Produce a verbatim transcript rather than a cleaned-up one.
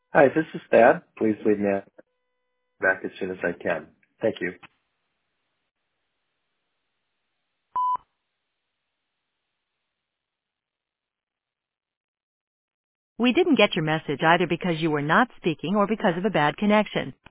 Hi, this is Thad. Please leave me back as soon as I can. Thank you. We didn't get your message either because you were not speaking or because of a bad connection.